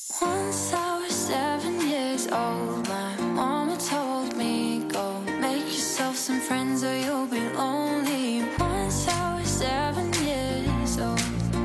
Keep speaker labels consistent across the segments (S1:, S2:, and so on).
S1: Once I was 7 years old, my mama told me, go make yourself some friends or you'll be lonely. Once I was 7 years old.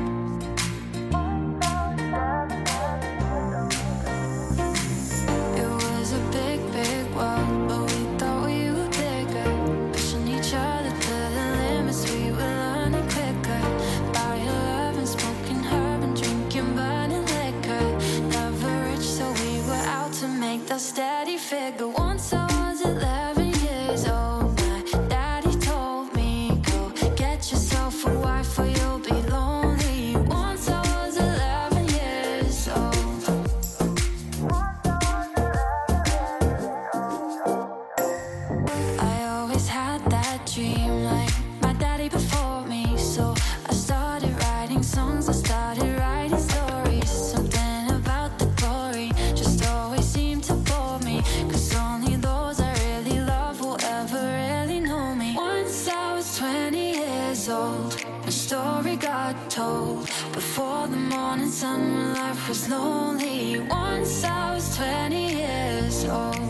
S1: It was a big, big world, but we thought we were bigger. Pushing each other to the limits, we were learning quicker. By 11, smoking herb and drinking burning liquor. Never rich, so we were out to make that steady figure. Once I was 11 years old, my daddy told me, go get yourself a wife or you'll be lonely. Once I was 11 years old. I always had that dream like my daddy before me. So I started writing songs, I started writing stories. Something about the glory just always seemed to bore me, cause only those I really love will ever really know me. Once I was 20 years old, my story got told before the morning sun when life was lonely. Once I was 20 years old.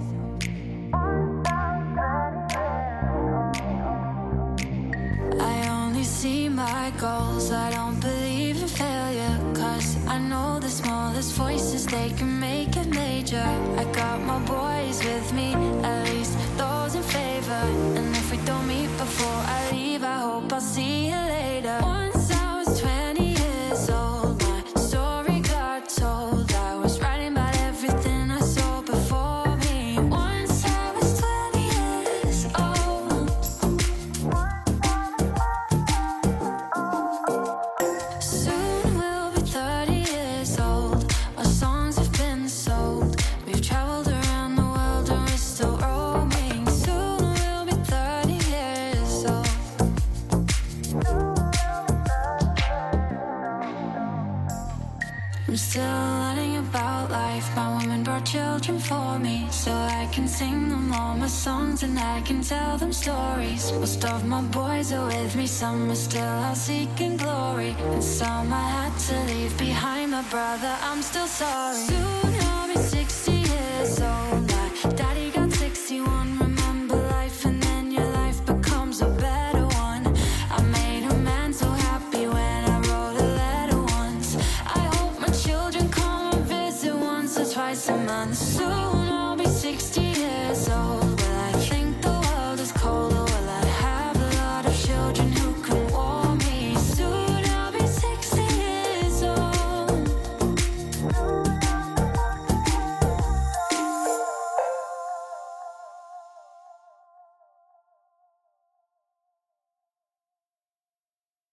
S1: I only see my goals, I don't believe in failure, cause I know the smallest voices, they can make it major. I got my boys with me, at least those in favor. And if we don't meet before I leave, I hope I'll see you later. Once I was 20 years old, my story got told. I was writing about everything I saw before me. Once I was 20 years old. Soon we'll be 30 years old. Our songs have been sold. We've traveled around the world and we're still roaming. Soon we'll be 30 years old. I'm still learning about life. My woman brought children for me, so I can sing them all my songs and I can tell them stories. Most of my boys are with me, some are still out seeking glory, and some I had to leave behind. My brother, I'm still sorry. Soon I'll be 60 years old. My daddy got 61. Remember life and then your life becomes a better one. I made a man so happy when I wrote a letter once. I hope my children come and visit once or twice a month. Soon